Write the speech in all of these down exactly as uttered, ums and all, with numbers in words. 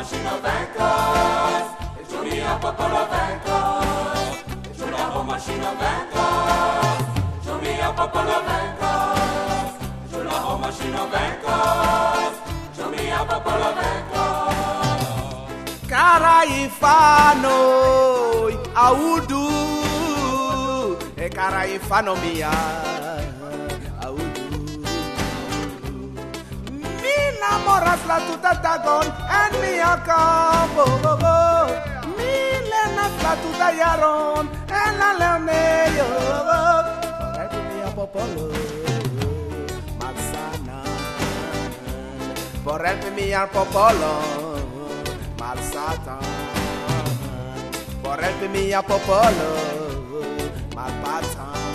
machino vencos, e Giulia popolo vencos, e Giulia ho machino vencos, Giulia popolo vencos, e Giulia ho machino vencos, Giulia popolo vencos. Cara infano, audu, e cara infano mia, audu. Mi namoras la tuta tagon, en mi acabo, mi lenas la tuta yaron, en la leoneyo, por mia popolo, malsana, por el mia popolo. Malsatan, por el mia popolo, malpatan.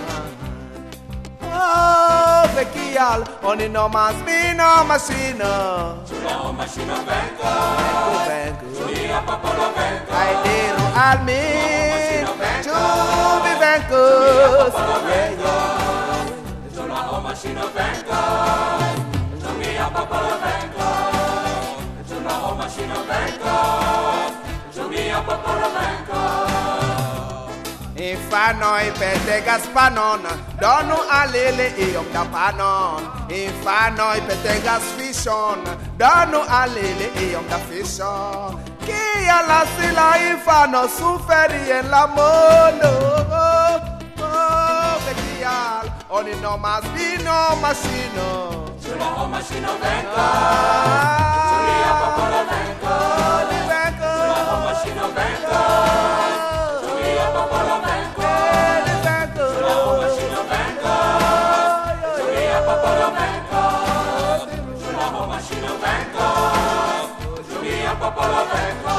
Oh, vecchial, oni no mas vino machino. Giulia ho machino venco, Venco, Giulia popolo venco, ai diru al mi, tu mi venco. Yeah, yeah. Giulia ho machino venco, Giulia popolo venco, Giulia ho machino venco, Giulia popolo venco. Infano i pete gaspanon, donu alele i om da panon. Infano i pete gasfishon, donu alele i om da fishon. Chi alla sila infano suferi en la mondo. Oh, vecchial, oni no mas vino machino. Giulia ho machino venco, Giulia popolo venco, Giulia ho machino venco, Giulia popolo venco, Giulia ho machino venco, Giulia popolo venco, Giulia ho machino venco, Giulia popolo venco.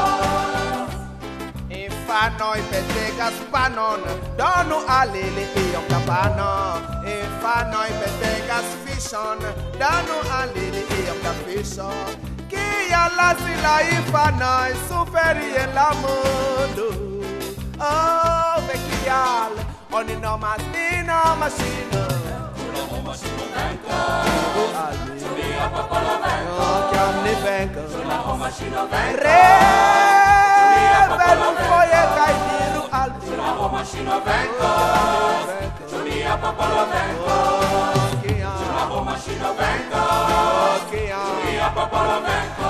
Infano i pete gaspanon, donu alele i om da panon. Infano i pete gasfishon, donu alele i om da fishon. Chi alla sila infano i suferi en la mondo. Oh, vecchial, oni no mas vino machino. Giulia ho machino venco, Albi, Giulia popolo venco, oh, che omni vengo. Giulia ho machino venco, Re, velu foie kai diru albi. Giulia ho machino venco, Giulia popolo venco, Giulia ho machino venco, Giulia popolo venco.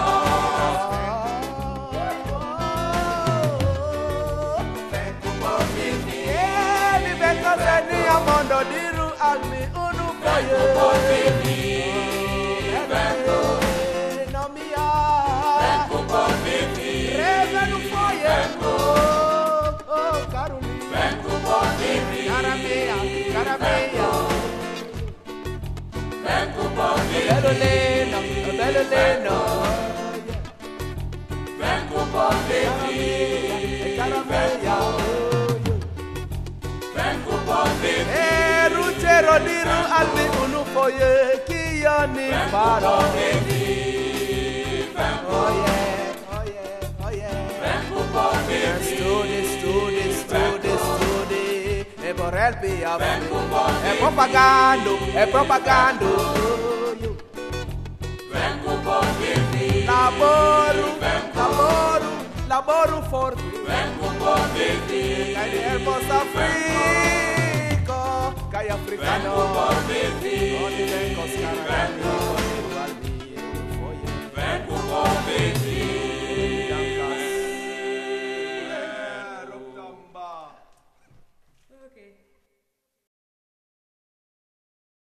Venco por vivi, Eli vengo seni amondo diru almi unu venco foie. por vivi, venco, No mia. venco por vivi, Re velu foie. Oh, caruni. venco por vivi, Cara mia, cara mia. venco por Bello vivi, leno, bello leno. venco por vivi, Cara mia. venco por vivi, E ruggero diru almi unu foie. Chi oni faro. Oh yeah, oh yeah, oh yeah. venco por vivi, Studi, studi, studi, studi. E vorrei via. venco por È vivi, propagando, è propagando. venco por vivi, Lavoro, lavoro, lavoro forte. venco por vivi, Cai di erbo africo, cai venco africano. por vivi,